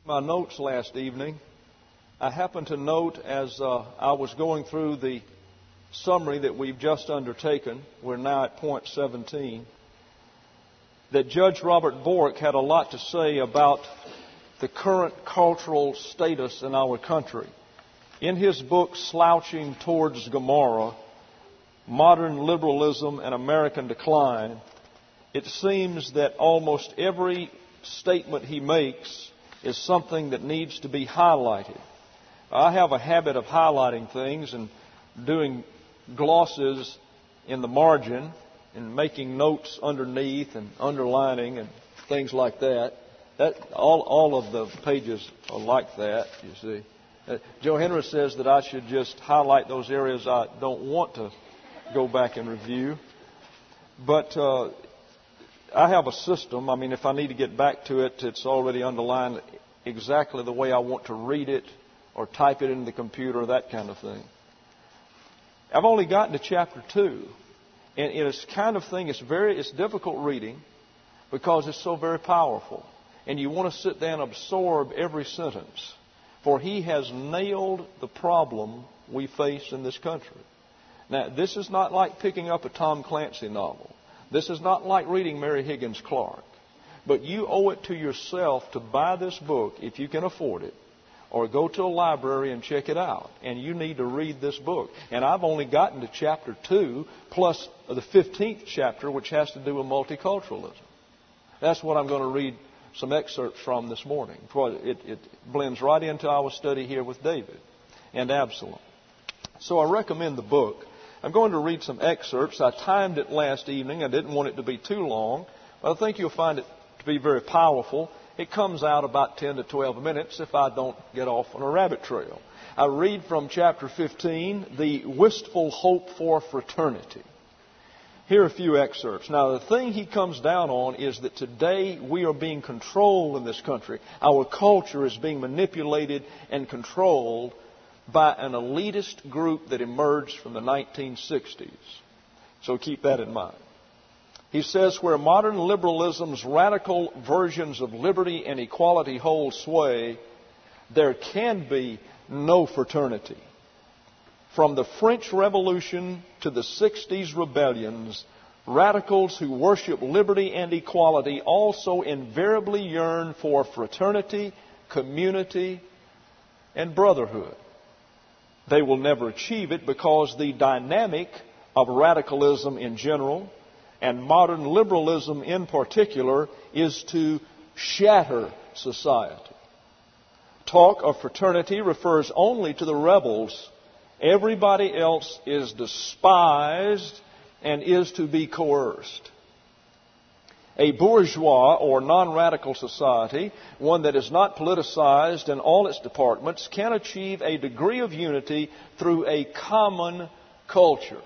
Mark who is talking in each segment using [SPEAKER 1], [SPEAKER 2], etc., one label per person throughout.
[SPEAKER 1] My notes last evening, I happened to note as I was going through the summary that we've just undertaken, we're now at point 17, that Judge Robert Bork had a lot to say about the current cultural status in our country. In his book, Slouching Towards Gomorrah, Modern Liberalism and American Decline, it seems that almost every statement he makes is something that needs to be highlighted. I have a habit of highlighting things and doing glosses in the margin and making notes underneath and underlining and things like that. All of the pages are like that, you see. Joe Henry says that I should just highlight those areas I don't want to go back and review. But I have a system. I mean, if I need to get back to it, it's already underlined exactly the way I want to read it or type it into the computer, that kind of thing. I've only gotten to chapter 2. And it's kind of thing, it's difficult reading because it's so very powerful. And you want to sit there and absorb every sentence. For he has nailed the problem we face in this country. Now, this is not like picking up a Tom Clancy novel. This is not like reading Mary Higgins Clark. But you owe it to yourself to buy this book if you can afford it, or go to a library and check it out. And you need to read this book. And I've only gotten to chapter 2, plus the 15th chapter, which has to do with multiculturalism. That's what I'm going to read some excerpts from this morning. It blends right into our study here with David and Absalom. So I recommend the book. I'm going to read some excerpts. I timed it last evening. I didn't want it to be too long, but I think you'll find it to be very powerful. It comes out about 10 to 12 minutes if I don't get off on a rabbit trail. I read from chapter 15, The Wistful Hope for Fraternity. Here are a few excerpts. Now, the thing he comes down on is that today we are being controlled in this country. Our culture is being manipulated and controlled by an elitist group that emerged from the 1960s. So keep that in mind. He says, where modern liberalism's radical versions of liberty and equality hold sway, there can be no fraternity. From the French Revolution to the 60s rebellions, radicals who worship liberty and equality also invariably yearn for fraternity, community, and brotherhood. They will never achieve it because the dynamic of radicalism in general and modern liberalism in particular is to shatter society. Talk of fraternity refers only to the rebels. Everybody else is despised and is to be coerced. A bourgeois or non-radical society, one that is not politicized in all its departments, can achieve a degree of unity through a common culture.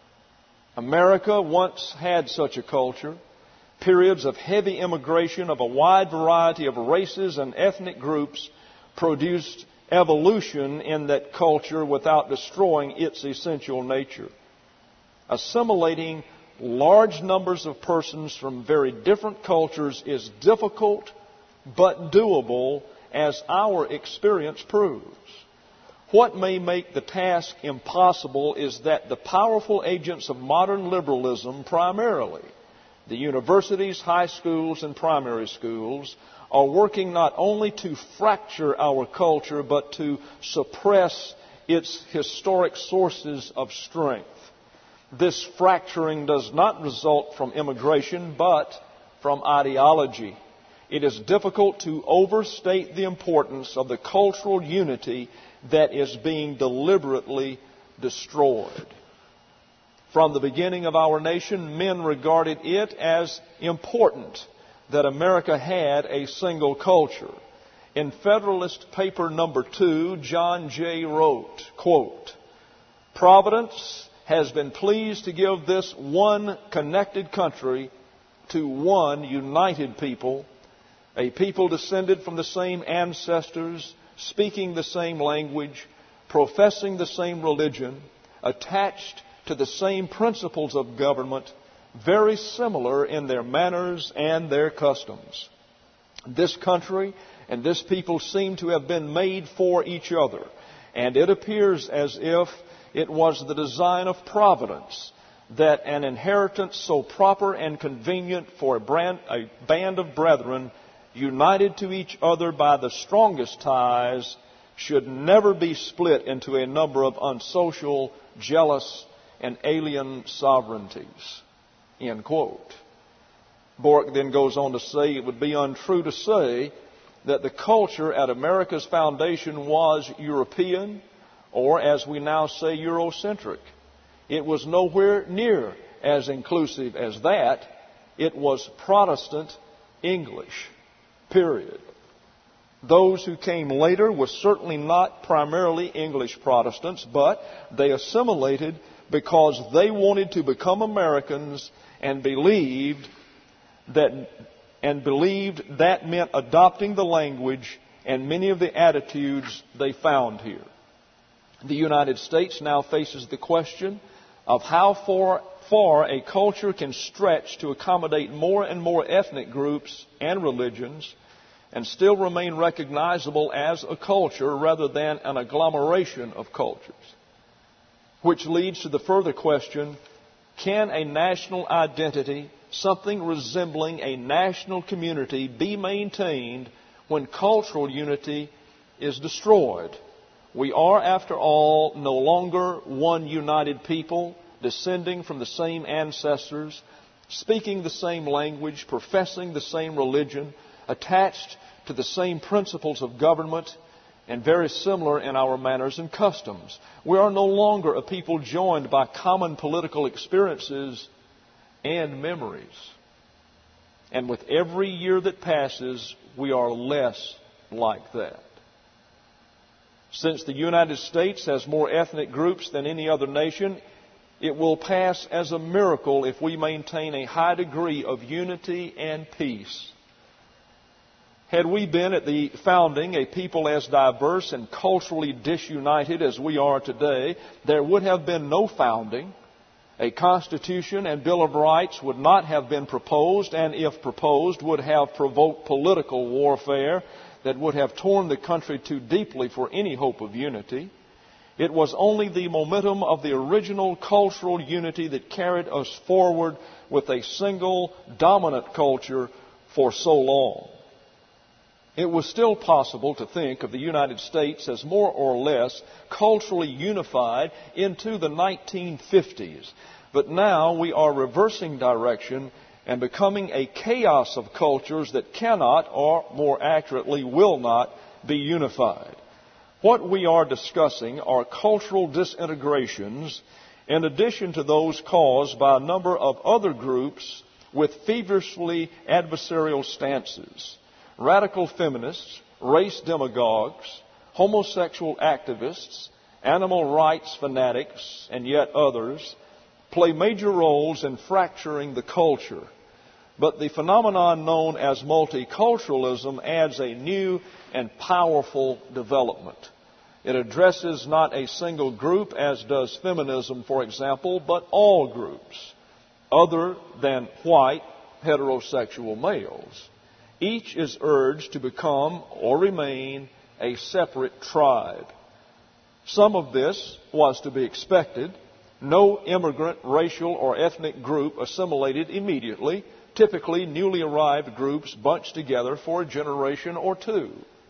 [SPEAKER 1] America once had such a culture. Periods of heavy immigration of a wide variety of races and ethnic groups produced evolution in that culture without destroying its essential nature. Assimilating large numbers of persons from very different cultures is difficult but doable, as our experience proves. What may make the task impossible is that the powerful agents of modern liberalism, primarily the universities, high schools, and primary schools, are working not only to fracture our culture, but to suppress its historic sources of strength. This fracturing does not result from immigration, but from ideology. It is difficult to overstate the importance of the cultural unity that is being deliberately destroyed. From the beginning of our nation, men regarded it as important that America had a single culture. In Federalist Paper number 2, John Jay wrote, quote, Providence has been pleased to give this one connected country to one united people, a people descended from the same ancestors, speaking the same language, professing the same religion, attached to the same principles of government, very similar in their manners and their customs. This country and this people seem to have been made for each other. And it appears as if it was the design of providence that an inheritance so proper and convenient for a band of brethren united to each other by the strongest ties should never be split into a number of unsocial, jealous, and alien sovereignties. End quote. Bork then goes on to say it would be untrue to say that the culture at America's foundation was European, or as we now say, Eurocentric. It was nowhere near as inclusive as that. It was Protestant English, period. Those who came later were certainly not primarily English Protestants, but they assimilated because they wanted to become Americans and believed that meant adopting the language and many of the attitudes they found here. The United States now faces the question of how far a culture can stretch to accommodate more and more ethnic groups and religions and still remain recognizable as a culture rather than an agglomeration of cultures. Which leads to the further question, can a national identity, something resembling a national community, be maintained when cultural unity is destroyed? We are, after all, no longer one united people, descending from the same ancestors, speaking the same language, professing the same religion, attached to the same principles of government, and very similar in our manners and customs. We are no longer a people joined by common political experiences and memories. And with every year that passes, we are less like that. Since the United States has more ethnic groups than any other nation, it will pass as a miracle if we maintain a high degree of unity and peace. Had we been at the founding a people as diverse and culturally disunited as we are today, there would have been no founding. A Constitution and Bill of Rights would not have been proposed, and if proposed, would have provoked political warfare that would have torn the country too deeply for any hope of unity. It was only the momentum of the original cultural unity that carried us forward with a single dominant culture for so long. It was still possible to think of the United States as more or less culturally unified into the 1950s. But now we are reversing direction and becoming a chaos of cultures that cannot, or more accurately, will not be unified. What we are discussing are cultural disintegrations in addition to those caused by a number of other groups with feverishly adversarial stances. Radical feminists, race demagogues, homosexual activists, animal rights fanatics, and yet others play major roles in fracturing the culture. But the phenomenon known as multiculturalism adds a new and powerful development. It addresses not a single group, as does feminism, for example, but all groups, other than white heterosexual males. Each is urged to become or remain a separate tribe. Some of this was to be expected. No immigrant, racial, or ethnic group assimilated immediately. Typically, newly arrived groups bunched together for a generation or two.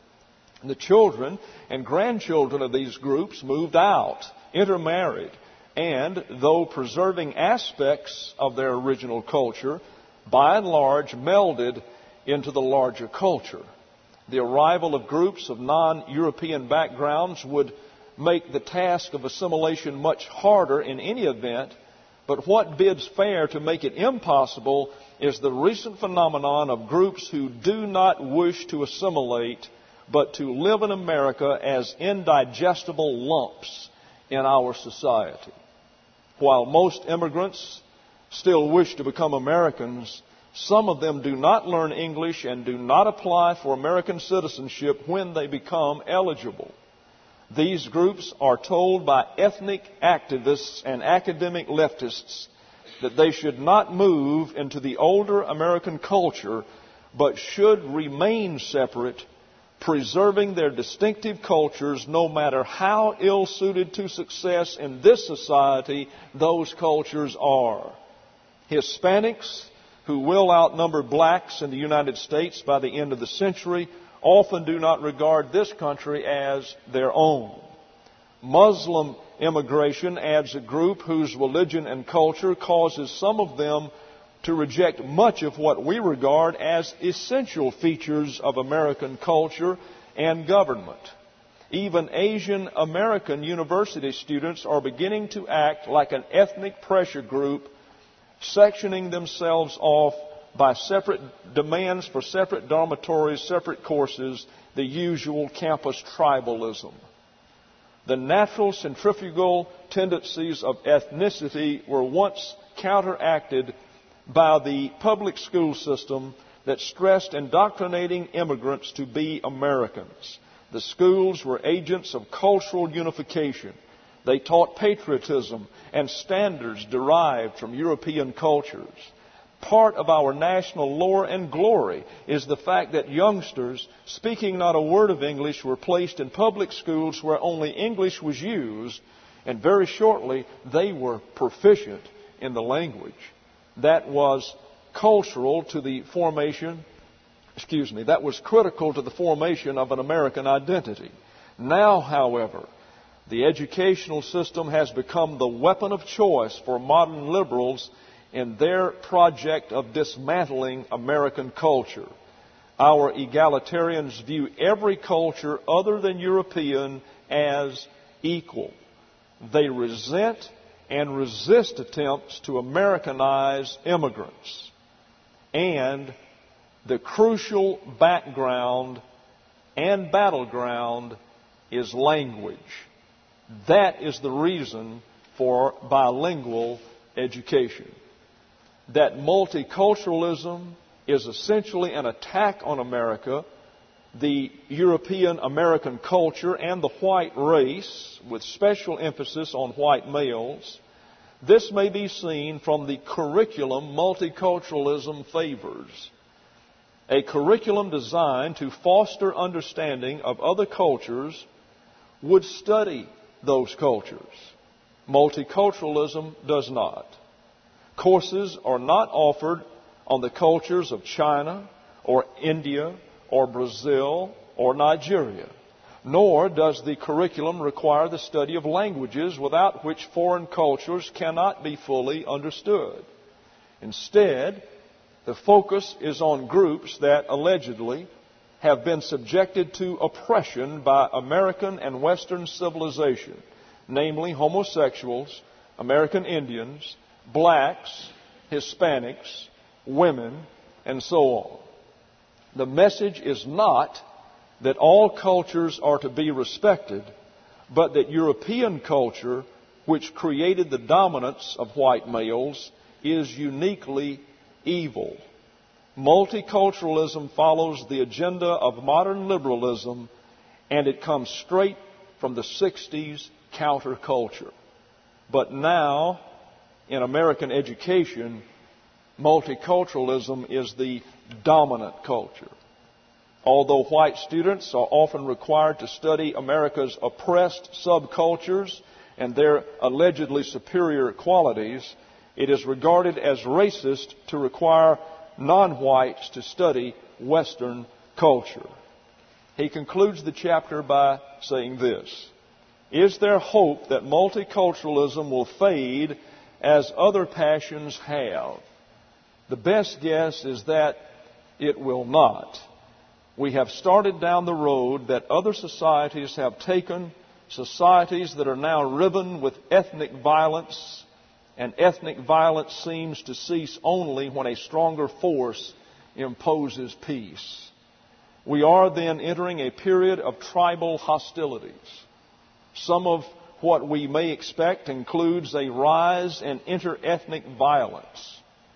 [SPEAKER 1] The children and grandchildren of these groups moved out, intermarried, and, though preserving aspects of their original culture, by and large melded into the larger culture. The arrival of groups of non-European backgrounds would make the task of assimilation much harder in any event, but what bids fair to make it impossible is the recent phenomenon of groups who do not wish to assimilate, but to live in America as indigestible lumps in our society. While most immigrants still wish to become Americans, some of them do not learn English and do not apply for American citizenship when they become eligible. These groups are told by ethnic activists and academic leftists that they should not move into the older American culture but should remain separate, preserving their distinctive cultures no matter how ill-suited to success in this society those cultures are. Hispanics, who will outnumber blacks in the United States by the end of the century, often do not regard this country as their own. Muslim immigration adds a group whose religion and culture causes some of them to reject much of what we regard as essential features of American culture and government. Even Asian American university students are beginning to act like an ethnic pressure group, sectioning themselves off by separate demands for separate dormitories, separate courses, the usual campus tribalism. The natural centrifugal tendencies of ethnicity were once counteracted by the public school system that stressed indoctrinating immigrants to be Americans. The schools were agents of cultural unification. They taught patriotism and standards derived from European cultures. Part of our national lore and glory is the fact that youngsters, speaking not a word of English, were placed in public schools where only English was used, and very shortly they were proficient in the language. That was cultural to the formation, that was critical to the formation of an American identity. Now, however, the educational system has become the weapon of choice for modern liberals in their project of dismantling American culture. Our egalitarians view every culture other than European as equal. They resent and resist attempts to Americanize immigrants. And the crucial background and battleground is language. That is the reason for bilingual education. That multiculturalism is essentially an attack on America, the European American culture, and the white race, with special emphasis on white males. This may be seen from the curriculum multiculturalism favors. A curriculum designed to foster understanding of other cultures would study those cultures. Multiculturalism does not. Courses are not offered on the cultures of China or India or Brazil or Nigeria. Nor does the curriculum require the study of languages without which foreign cultures cannot be fully understood. Instead, the focus is on groups that allegedly have been subjected to oppression by American and Western civilization, namely homosexuals, American Indians, blacks, Hispanics, women, and so on. The message is not that all cultures are to be respected, but that European culture, which created the dominance of white males, is uniquely evil. Multiculturalism follows the agenda of modern liberalism, and it comes straight from the 60s counterculture. But now, in American education, multiculturalism is the dominant culture. Although white students are often required to study America's oppressed subcultures and their allegedly superior qualities, it is regarded as racist to require non-whites to study Western culture. He concludes the chapter by saying this: is there hope that multiculturalism will fade as other passions have? The best guess is that it will not. We have started down the road that other societies have taken, societies that are now riven with ethnic violence, and ethnic violence seems to cease only when a stronger force imposes peace. We are then entering a period of tribal hostilities. Some of what we may expect includes a rise in inter-ethnic violence,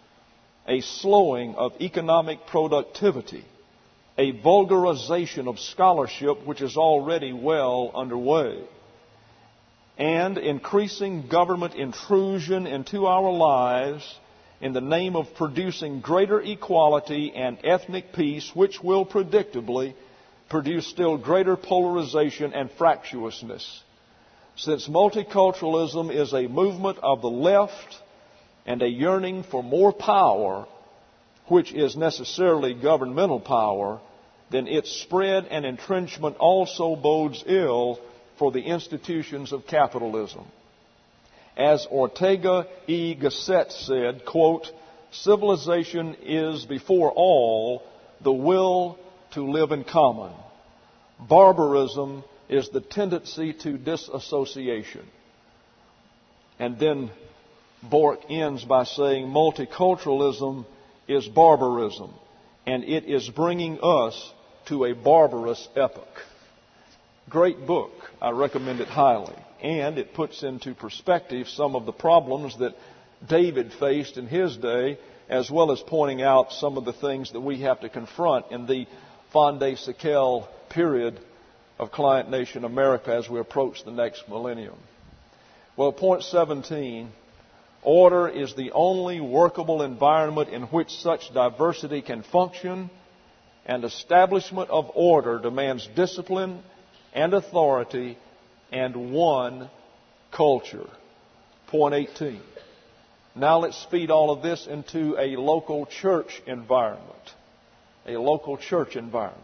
[SPEAKER 1] a slowing of economic productivity, a vulgarization of scholarship which is already well underway, and increasing government intrusion into our lives in the name of producing greater equality and ethnic peace, which will predictably produce still greater polarization and fractiousness. Since multiculturalism is a movement of the left and a yearning for more power, which is necessarily governmental power, then its spread and entrenchment also bodes ill for the institutions of capitalism. As Ortega y Gasset said, quote, civilization is before all the will to live in common. Barbarism is the tendency to disassociation. And then Bork ends by saying multiculturalism is barbarism, and it is bringing us to a barbarous epoch. Great book. I recommend it highly. And it puts into perspective some of the problems that David faced in his day, as well as pointing out some of the things that we have to confront in the fin de siècle period of client nation America as we approach the next millennium. Well, point 17, order is the only workable environment in which such diversity can function, and establishment of order demands discipline and authority and one culture. Point 18. Now let's feed all of this into a local church environment. A local church environment.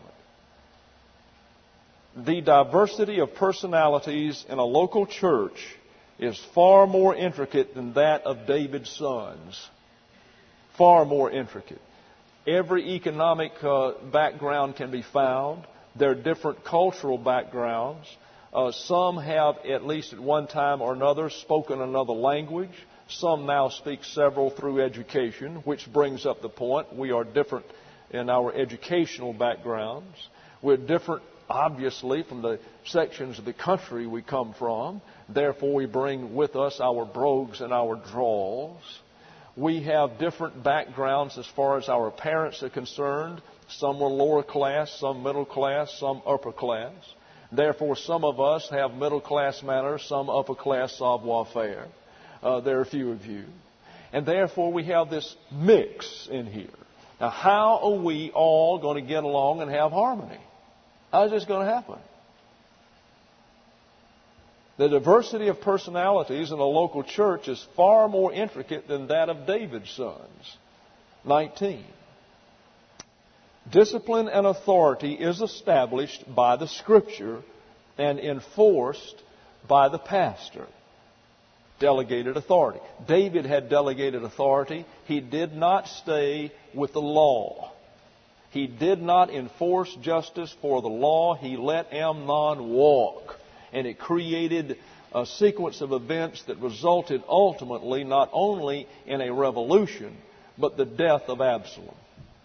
[SPEAKER 1] The diversity of personalities in a local church is far more intricate than that of David's sons. Far more intricate. Every economic background can be found. There are different cultural backgrounds. Some have, at least at one time or another, spoken another language. Some now speak several through education, which brings up the point. We are different in our educational backgrounds. We're different, obviously, from the sections of the country we come from. Therefore, we bring with us our brogues and our draws. We have different backgrounds as far as our parents are concerned. Some were lower class, some middle class, some upper class. Therefore, some of us have middle class manners, some upper class savoir-faire. There are a few of you. And therefore, we have this mix in here. Now, how are we all going to get along and have harmony? How is this going to happen? The diversity of personalities in a local church is far more intricate than that of David's sons. 19. Discipline and authority is established by the Scripture and enforced by the pastor. Delegated authority. David had delegated authority. He did not stay with the law. He did not enforce justice for the law. He let Amnon walk. And it created a sequence of events that resulted ultimately not only in a revolution, but the death of Absalom.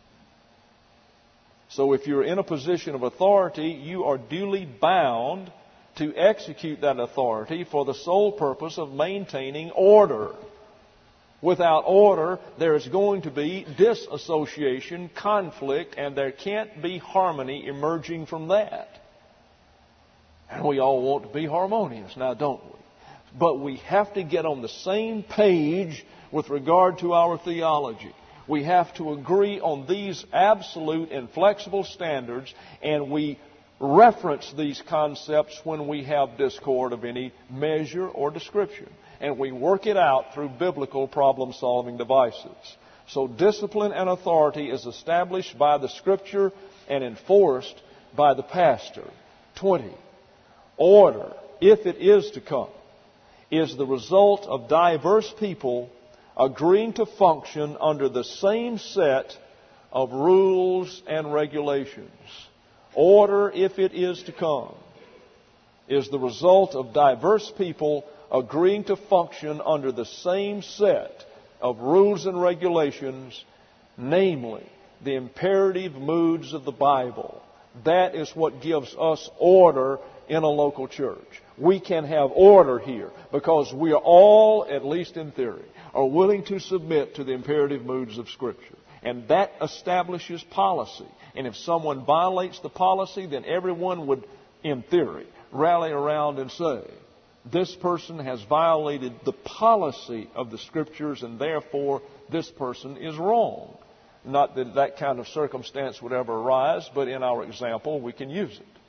[SPEAKER 1] So if you're in a position of authority, you are duly bound to execute that authority for the sole purpose of maintaining order. Without order, there is going to be disassociation, conflict, and there can't be harmony emerging from that. And we all want to be harmonious now, don't we? But we have to get on the same page with regard to our theology. We have to agree on these absolute inflexible standards, and we reference these concepts when we have discord of any measure or description. And we work it out through biblical problem-solving devices. So discipline and authority is established by the Scripture and enforced by the pastor. 20. Order, if it is to come, is the result of diverse people agreeing to function under the same set of rules and regulations. Order, if it is to come, is the result of diverse people agreeing to function under the same set of rules and regulations, namely the imperative moods of the Bible. That is what gives us order in a local church. We can have order here because we are all, at least in theory, are willing to submit to the imperative moods of Scripture. And that establishes policy. And if someone violates the policy, then everyone would, in theory, rally around and say, this person has violated the policy of the Scriptures and therefore this person is wrong. Not that that kind of circumstance would ever arise, but in our example we can use it.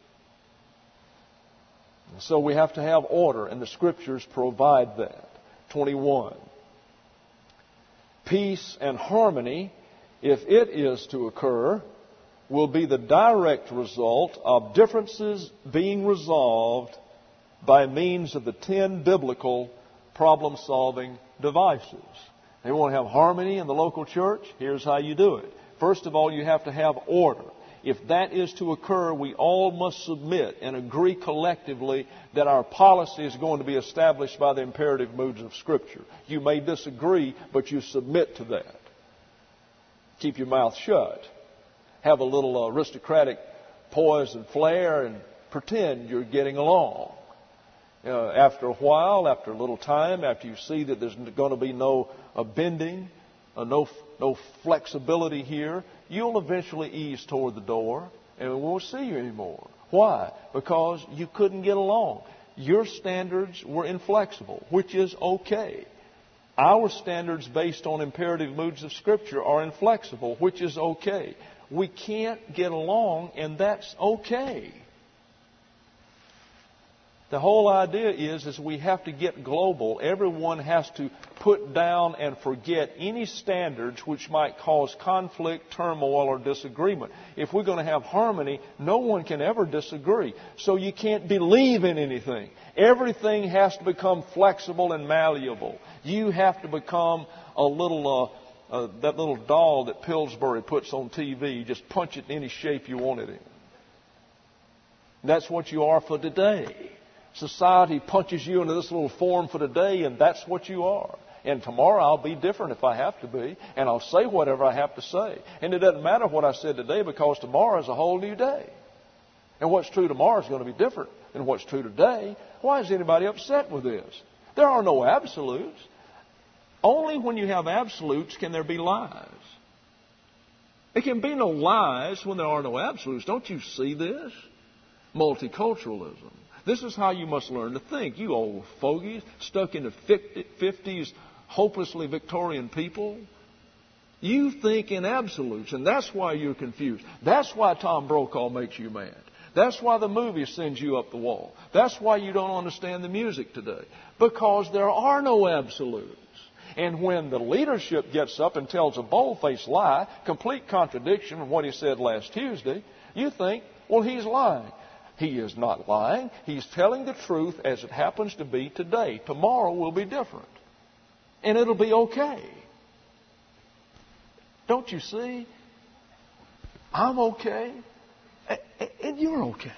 [SPEAKER 1] So we have to have order, and the Scriptures provide that. 21. Peace and harmony, if it is to occur, will be the direct result of differences being resolved by means of the 10 biblical problem-solving devices. They want to have harmony in the local church? Here's how you do it. First of all, you have to have order. If that is to occur, we all must submit and agree collectively that our policy is going to be established by the imperative moods of Scripture. You may disagree, but you submit to that. Keep your mouth shut. Have a little aristocratic poise and flair and pretend you're getting along. After a while, after a little time, after you see that there's going to be no bending, no flexibility here, you'll eventually ease toward the door and we won't see you anymore. Why? Because you couldn't get along. Your standards were inflexible, which is okay. Our standards based on imperative moods of Scripture are inflexible, which is okay. We can't get along, and that's okay. The whole idea is we have to get global. Everyone has to put down and forget any standards which might cause conflict, turmoil, or disagreement. If we're going to have harmony, no one can ever disagree. So you can't believe in anything. Everything has to become flexible and malleable. You have to become a little, that little doll that Pillsbury puts on TV. You just punch it in any shape you want it in. That's what you are for today. Society punches you into this little form for today, and that's what you are. And tomorrow I'll be different if I have to be, and I'll say whatever I have to say. And it doesn't matter what I said today, because tomorrow is a whole new day. And what's true tomorrow is going to be different than what's true today. Why is anybody upset with this? There are no absolutes. Only when you have absolutes can there be lies. There can be no lies when there are no absolutes. Don't you see this? Multiculturalism. This is how you must learn to think. You old fogies stuck in the 50s, hopelessly Victorian people. You think in absolutes, and that's why you're confused. That's why Tom Brokaw makes you mad. That's why the movie sends you up the wall. That's why you don't understand the music today. Because there are no absolutes. And when the leadership gets up and tells a bold-faced lie, complete contradiction from what he said last Tuesday, you think, well, he's lying. He is not lying. He's telling the truth as it happens to be today. Tomorrow will be different. And it'll be okay. Don't you see? I'm okay. And you're okay.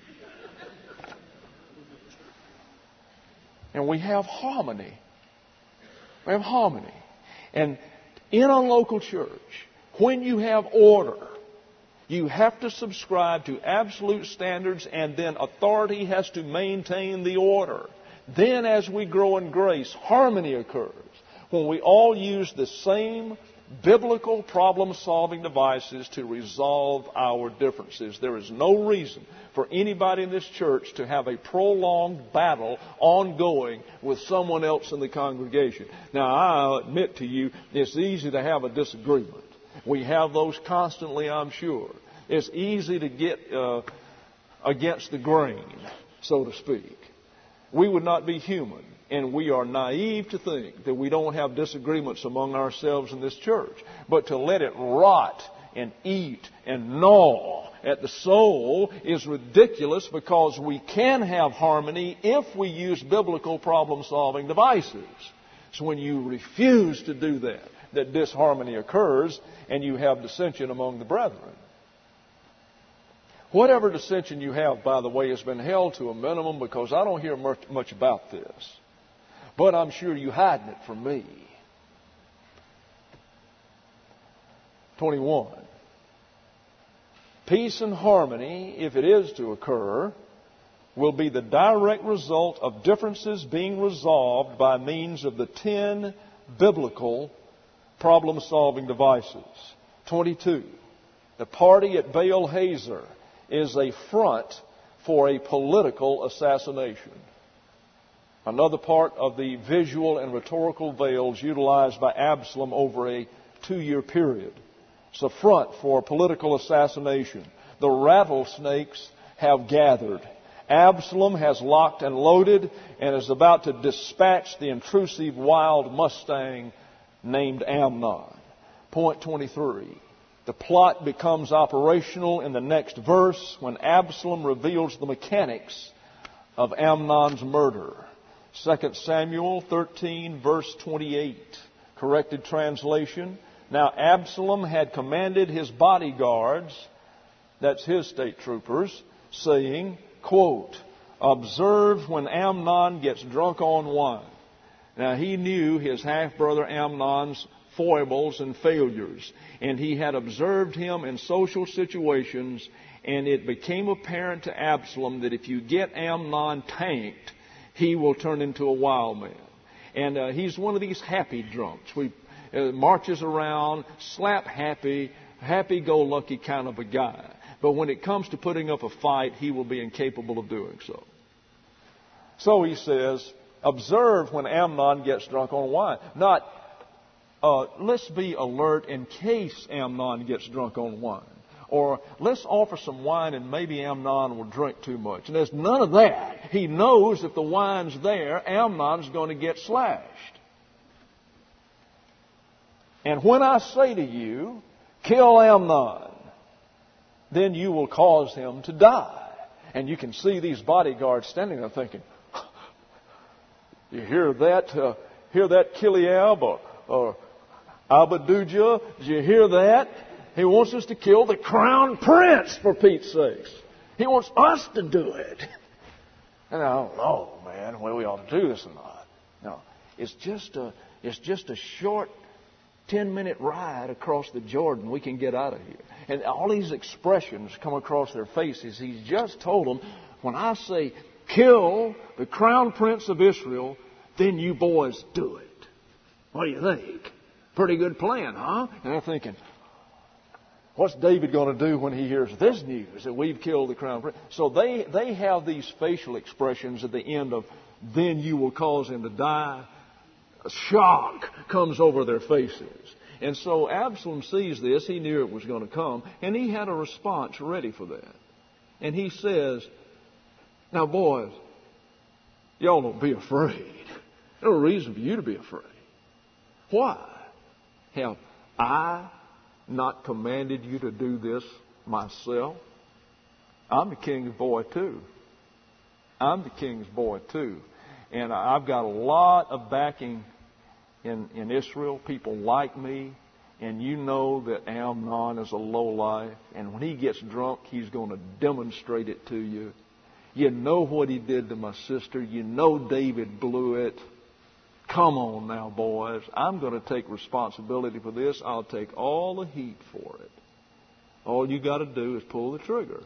[SPEAKER 1] And we have harmony. We have harmony. And in a local church, when you have order, you have to subscribe to absolute standards, and then authority has to maintain the order. Then as we grow in grace, harmony occurs. When we all use the same biblical problem-solving devices to resolve our differences. There is no reason for anybody in this church to have a prolonged battle ongoing with someone else in the congregation. Now, I'll admit to you, it's easy to have a disagreement. We have those constantly, I'm sure. It's easy to get against the grain, so to speak. We would not be human, and we are naive to think that we don't have disagreements among ourselves in this church. But to let it rot and eat and gnaw at the soul is ridiculous, because we can have harmony if we use biblical problem-solving devices. So when you refuse to do that disharmony occurs and you have dissension among the brethren. Whatever dissension you have, by the way, has been held to a minimum, because I don't hear much about this. But I'm sure you're hiding it from me. 21. Peace and harmony, if it is to occur, will be the direct result of differences being resolved by means of the 10 biblical problem-solving devices. 22. The party at Baal Hazor is a front for a political assassination. Another part of the visual and rhetorical veils utilized by Absalom over a 2-year period. It's a front for political assassination. The rattlesnakes have gathered. Absalom has locked and loaded and is about to dispatch the intrusive wild Mustang named Amnon. Point 23. The plot becomes operational in the next verse when Absalom reveals the mechanics of Amnon's murder. 2 Samuel 13, verse 28. Corrected translation. Now Absalom had commanded his bodyguards, that's his state troopers, saying, quote, observe when Amnon gets drunk on wine. Now he knew his half-brother Amnon's foibles and failures, and he had observed him in social situations, and it became apparent to Absalom that if you get Amnon tanked, he will turn into a wild man. And he's one of these happy drunks. Marches around, slap happy, happy-go-lucky kind of a guy. But when it comes to putting up a fight, he will be incapable of doing so. So he says, observe when Amnon gets drunk on wine. Not, let's be alert in case Amnon gets drunk on wine. Or let's offer some wine and maybe Amnon will drink too much. And there's none of that. He knows if the wine's there, Amnon's going to get slashed. And when I say to you, kill Amnon, then you will cause him to die. And you can see these bodyguards standing there thinking, you hear that Kiliab or Abadujah? Did you hear that? He wants us to kill the crown prince, for Pete's sakes. He wants us to do it. And I don't know, man, whether we ought to do this or not. No, it's just a short 10-minute ride across the Jordan. We can get out of here. And all these expressions come across their faces. He's just told them, when I say kill the crown prince of Israel, then you boys do it. What do you think? Pretty good plan, huh? And they're thinking, what's David going to do when he hears this news that we've killed the crown prince? So they have these facial expressions at the end of, then you will cause him to die. A shock comes over their faces. And so Absalom sees this. He knew it was going to come. And he had a response ready for that. And he says, now boys, y'all don't be afraid. There's no reason for you to be afraid. Why? Have I not commanded you to do this myself? I'm the king's boy too. I'm the king's boy too. And I've got a lot of backing in Israel. People like me. And you know that Amnon is a lowlife. And when he gets drunk, he's going to demonstrate it to you. You know what he did to my sister. You know David blew it. Come on now, boys. I'm going to take responsibility for this. I'll take all the heat for it. All you got to do is pull the trigger.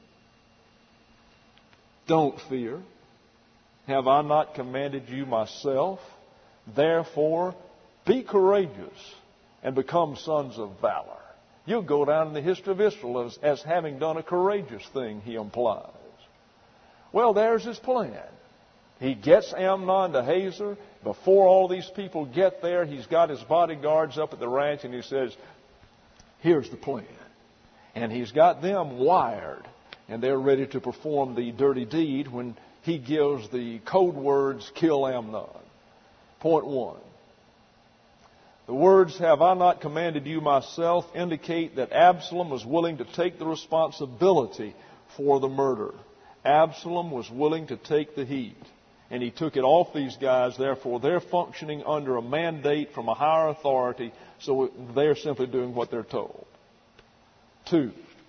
[SPEAKER 1] Don't fear. Have I not commanded you myself? Therefore, be courageous and become sons of valor. You'll go down in the history of Israel as having done a courageous thing, he implies. Well, there's his plan. He gets Amnon to Hazor. Before all these people get there, he's got his bodyguards up at the ranch, and he says, here's the plan. And he's got them wired, and they're ready to perform the dirty deed when he gives the code words, kill Amnon. Point 1. The words, have I not commanded you myself, indicate that Absalom was willing to take the responsibility for the murder. Absalom was willing to take the heat. And he took it off these guys. Therefore, they're functioning under a mandate from a higher authority, so they're simply doing what they're told. 2.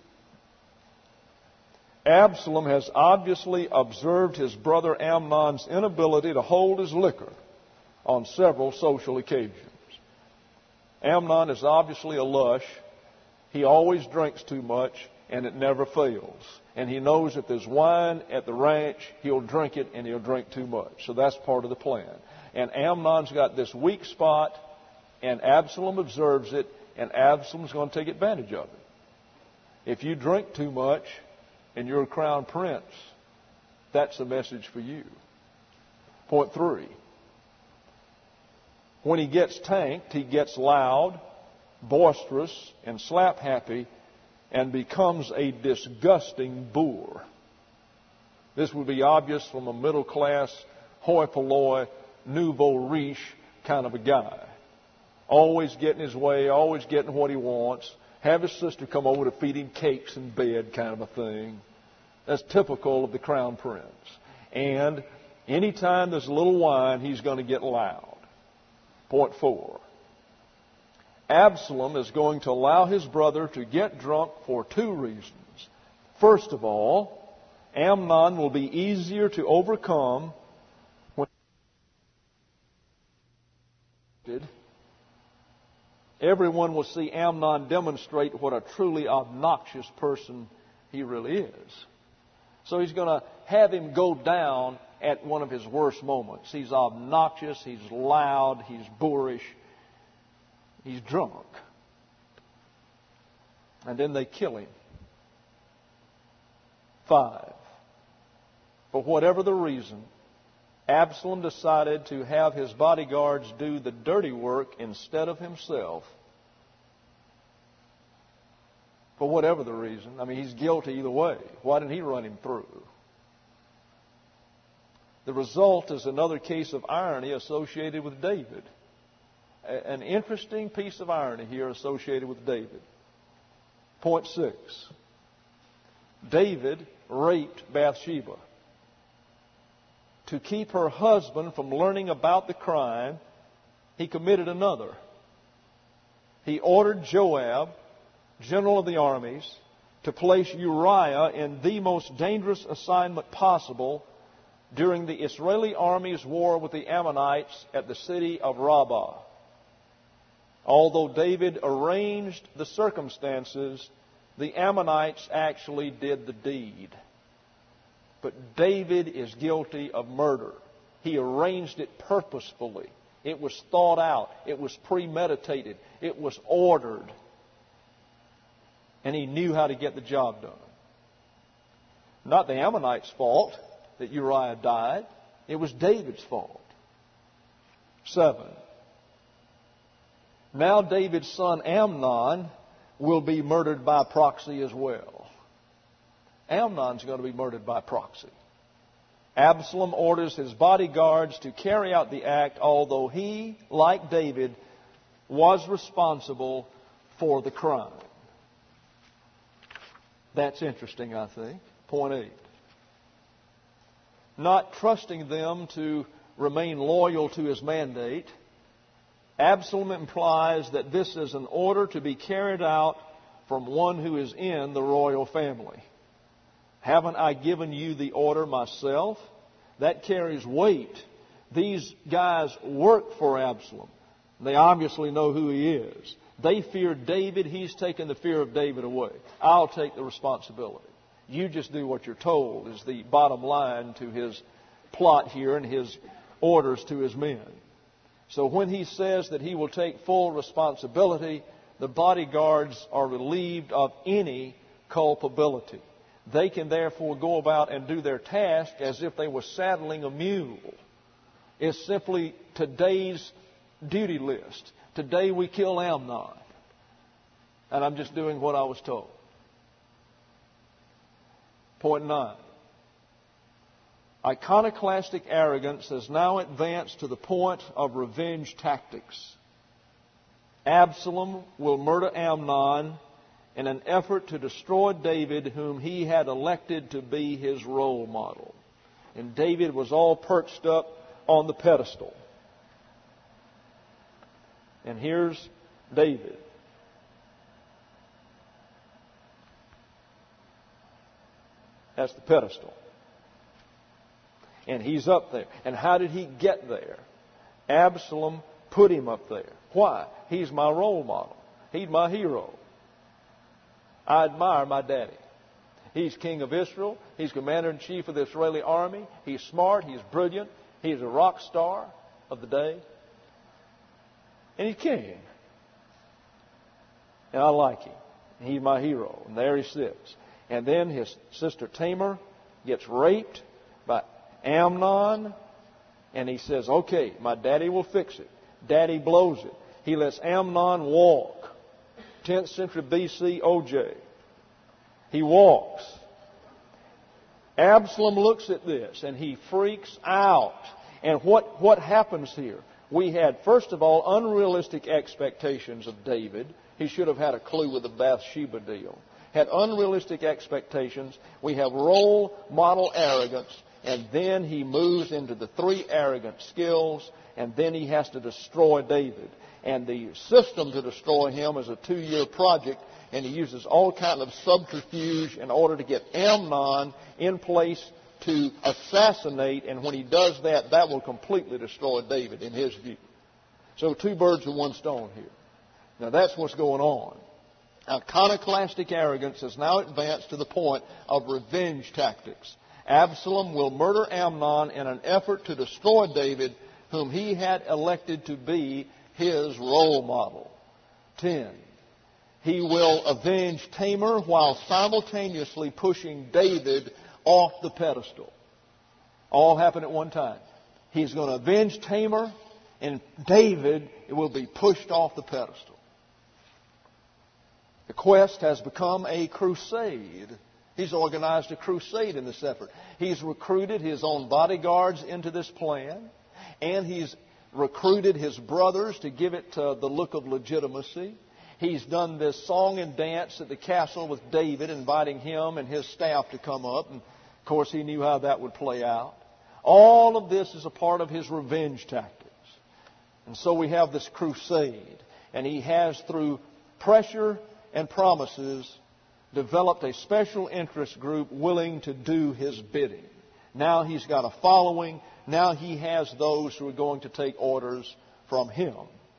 [SPEAKER 1] Absalom has obviously observed his brother Amnon's inability to hold his liquor on several social occasions. Amnon is obviously a lush. He always drinks too much, and it never fails. And he knows if there's wine at the ranch, he'll drink it, and he'll drink too much. So that's part of the plan. And Amnon's got this weak spot, and Absalom observes it, and Absalom's going to take advantage of it. If you drink too much and you're a crown prince, that's a message for you. Point 3. When he gets tanked, he gets loud, boisterous, and slap-happy, and becomes a disgusting boor. This would be obvious from a middle-class, hoi polloi, nouveau riche kind of a guy. Always getting his way, always getting what he wants. Have his sister come over to feed him cakes in bed kind of a thing. That's typical of the crown prince. And anytime there's a little wine, he's going to get loud. Point 4. Absalom is going to allow his brother to get drunk for 2 reasons. First of all, Amnon will be easier to overcome when everyone will see Amnon demonstrate what a truly obnoxious person he really is. So he's going to have him go down at one of his worst moments. He's obnoxious, he's loud, he's boorish, he's drunk. And then they kill him. 5. For whatever the reason, Absalom decided to have his bodyguards do the dirty work instead of himself. For whatever the reason. I mean, he's guilty either way. Why didn't he run him through? The result is another case of irony associated with David. An interesting piece of irony here associated with David. Point 6. David raped Bathsheba. To keep her husband from learning about the crime, he committed another. He ordered Joab, general of the armies, to place Uriah in the most dangerous assignment possible during the Israeli army's war with the Ammonites at the city of Rabbah. Although David arranged the circumstances, the Ammonites actually did the deed. But David is guilty of murder. He arranged it purposefully. It was thought out. It was premeditated. It was ordered. And he knew how to get the job done. Not the Ammonites' fault that Uriah died. It was David's fault. 7. Now David's son Amnon will be murdered by proxy as well. Amnon's going to be murdered by proxy. Absalom orders his bodyguards to carry out the act, although he, like David, was responsible for the crime. That's interesting, I think. Point 8. Not trusting them to remain loyal to his mandate, Absalom implies that this is an order to be carried out from one who is in the royal family. Haven't I given you the order myself? That carries weight. These guys work for Absalom. They obviously know who he is. They fear David. He's taken the fear of David away. I'll take the responsibility. You just do what you're told is the bottom line to his plot here and his orders to his men. So when he says that he will take full responsibility, the bodyguards are relieved of any culpability. They can therefore go about and do their task as if they were saddling a mule. It's simply today's duty list. Today we kill Amnon. And I'm just doing what I was told. Point 9. Iconoclastic arrogance has now advanced to the point of revenge tactics. Absalom will murder Amnon in an effort to destroy David, whom he had elected to be his role model. And David was all perched up on the pedestal. And here's David. That's the pedestal. And he's up there. And how did he get there? Absalom put him up there. Why? He's my role model. He's my hero. I admire my daddy. He's king of Israel. He's commander-in-chief of the Israeli army. He's smart. He's brilliant. He's a rock star of the day. And he's king. And I like him. He's my hero. And there he sits. And then his sister Tamar gets raped by Amnon. And he says, okay, my daddy will fix it. Daddy blows it. He lets Amnon walk. 10th century BC OJ. He walks. Absalom looks at this and he freaks out. And what happens here? We had, first of all, unrealistic expectations of David. He should have had a clue with the Bathsheba deal. Had unrealistic expectations. We have role model arrogance. And then he moves into the 3 arrogant skills. And then he has to destroy David. And the system to destroy him is a 2-year project. And he uses all kind of subterfuge in order to get Amnon in place to assassinate. And when he does that, that will completely destroy David in his view. So 2 birds with 1 stone here. Now that's what's going on. Iconoclastic arrogance has now advanced to the point of revenge tactics. Absalom will murder Amnon in an effort to destroy David, whom he had elected to be his role model. 10. He will avenge Tamar while simultaneously pushing David off the pedestal. All happen at one time. He's going to avenge Tamar, and David will be pushed off the pedestal. The quest has become a crusade. He's organized a crusade in this effort. He's recruited his own bodyguards into this plan, and he's recruited his brothers to give it the look of legitimacy. He's done this song and dance at the castle with David, inviting him and his staff to come up. And, of course, he knew how that would play out. All of this is a part of his revenge tactics. And so we have this crusade. And he has, through pressure and promises, developed a special interest group willing to do his bidding. Now he's got a following. Now he has those who are going to take orders from him.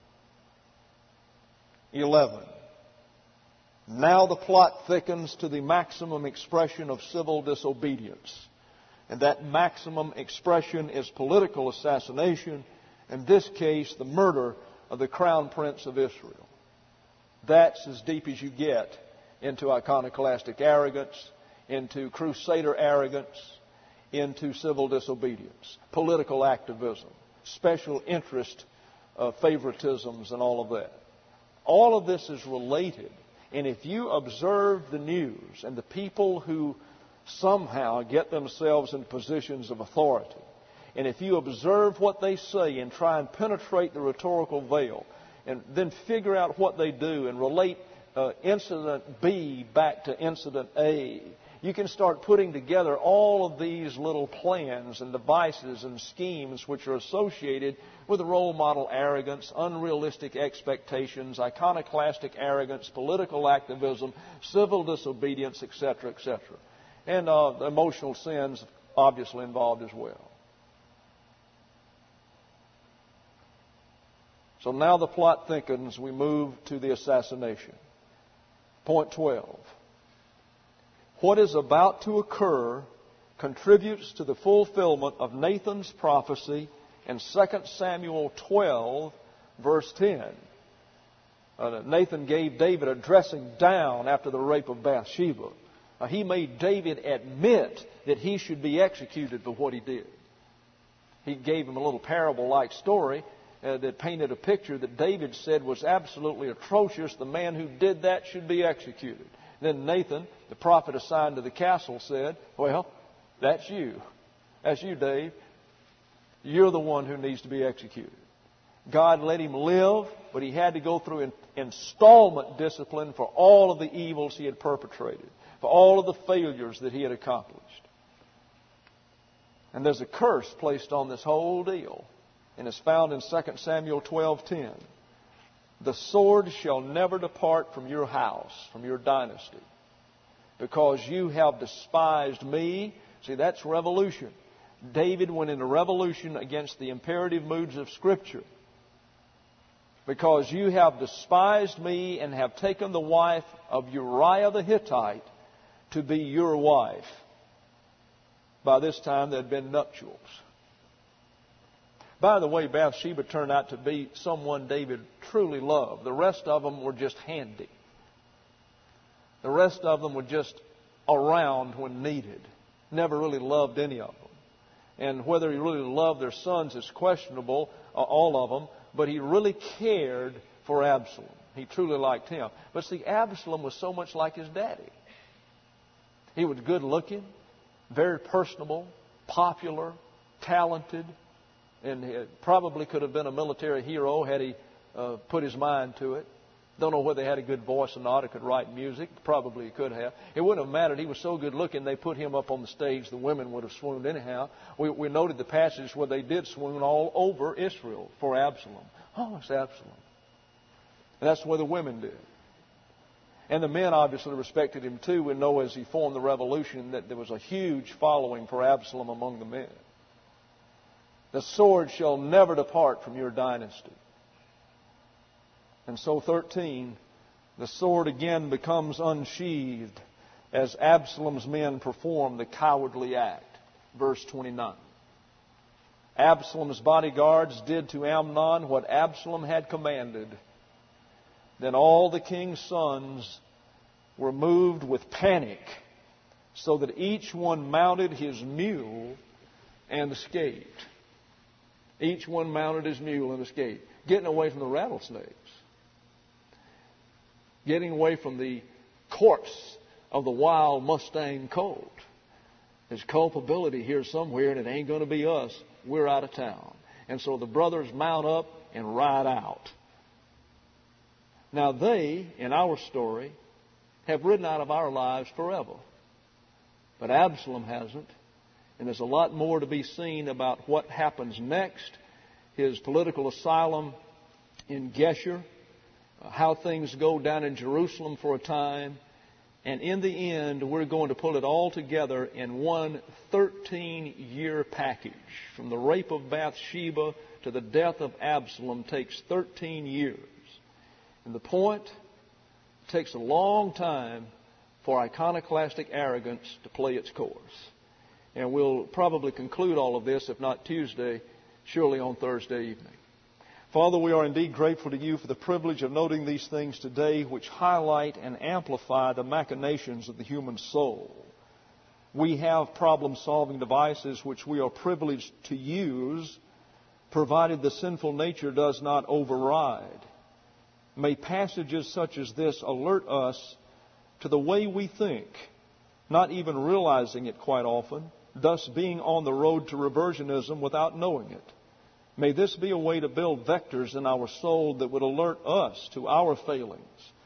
[SPEAKER 1] 11. Now the plot thickens to the maximum expression of civil disobedience. And that maximum expression is political assassination. In this case, the murder of the crown prince of Israel. That's as deep as you get into iconoclastic arrogance, into crusader arrogance, into civil disobedience, political activism, special interest favoritisms, and all of that. All of this is related. And if you observe the news and the people who somehow get themselves in positions of authority, and if you observe what they say and try and penetrate the rhetorical veil, and then figure out what they do and relate incident B back to incident A, you can start putting together all of these little plans and devices and schemes which are associated with role model arrogance, unrealistic expectations, iconoclastic arrogance, political activism, civil disobedience, etc., etc. And the emotional sins obviously involved as well. So now the plot thickens. We move to the assassination. Point 12. What is about to occur contributes to the fulfillment of Nathan's prophecy in 2 Samuel 12, verse 10. Nathan gave David a dressing down after the rape of Bathsheba. He made David admit that he should be executed for what he did. He gave him a little parable-like story that painted a picture that David said was absolutely atrocious. The man who did that should be executed. Then Nathan, the prophet assigned to the castle, said, well, that's you. That's you, Dave. You're the one who needs to be executed. God let him live, but he had to go through installment discipline for all of the evils he had perpetrated, for all of the failures that he had accomplished. And there's a curse placed on this whole deal, and it's found in 2 Samuel 12:10. The sword shall never depart from your house, from your dynasty, because you have despised me. See, that's revolution. David went into revolution against the imperative moods of Scripture. Because you have despised me and have taken the wife of Uriah the Hittite to be your wife. By this time there had been nuptials. By the way, Bathsheba turned out to be someone David truly loved. The rest of them were just handy. The rest of them were just around when needed. Never really loved any of them. And whether he really loved their sons is questionable, all of them. But he really cared for Absalom. He truly liked him. But see, Absalom was so much like his daddy. He was good looking, very personable, popular, talented, and he probably could have been a military hero had he put his mind to it. Don't know whether he had a good voice or not, or could write music. Probably he could have. It wouldn't have mattered. He was so good looking, they put him up on the stage. The women would have swooned anyhow. We noted the passage where they did swoon all over Israel for Absalom. Oh, it's Absalom. And that's where the women did. And the men obviously respected him too. We know as he formed the revolution that there was a huge following for Absalom among the men. The sword shall never depart from your dynasty. And so 13, the sword again becomes unsheathed as Absalom's men perform the cowardly act. Verse 29. Absalom's bodyguards did to Amnon what Absalom had commanded. Then all the king's sons were moved with panic, so that each one mounted his mule and escaped. Each one mounted his mule and escaped. Getting away from the rattlesnakes. Getting away from the corpse of the wild Mustang colt. There's culpability here somewhere, and it ain't going to be us. We're out of town. And so the brothers mount up and ride out. Now they, in our story, have ridden out of our lives forever. But Absalom hasn't. And there's a lot more to be seen about what happens next. His political asylum in Geshur. How things go down in Jerusalem for a time. And in the end, we're going to pull it all together in one 13-year package. From the rape of Bathsheba to the death of Absalom takes 13 years. And the point, it takes a long time for iconoclastic arrogance to play its course. And we'll probably conclude all of this, if not Tuesday, surely on Thursday evening. Father, we are indeed grateful to you for the privilege of noting these things today, which highlight and amplify the machinations of the human soul. We have problem-solving devices which we are privileged to use, provided the sinful nature does not override. May passages such as this alert us to the way we think, not even realizing it quite often, thus being on the road to reversionism without knowing it. May this be a way to build vectors in our soul that would alert us to our failings,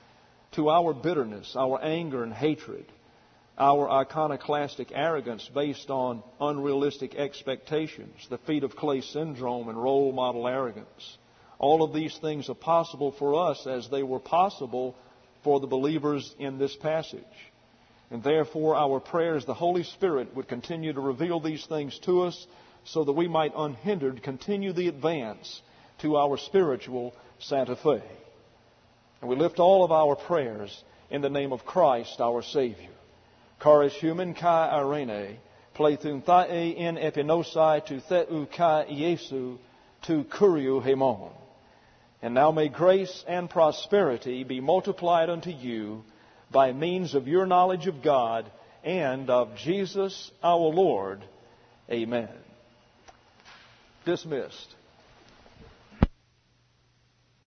[SPEAKER 1] to our bitterness, our anger and hatred, our iconoclastic arrogance based on unrealistic expectations, the feet of clay syndrome and role model arrogance. All of these things are possible for us as they were possible for the believers in this passage. And therefore our prayers, the Holy Spirit would continue to reveal these things to us so that we might unhindered continue the advance to our spiritual Santa Fe. And we lift all of our prayers in the name of Christ our Savior. Charis human kai irene, plethun thae in epinosai tu theu kai Iesu tu kuriu hemon. And now may grace and prosperity be multiplied unto you by means of your knowledge of God and of Jesus our Lord. Amen. Dismissed.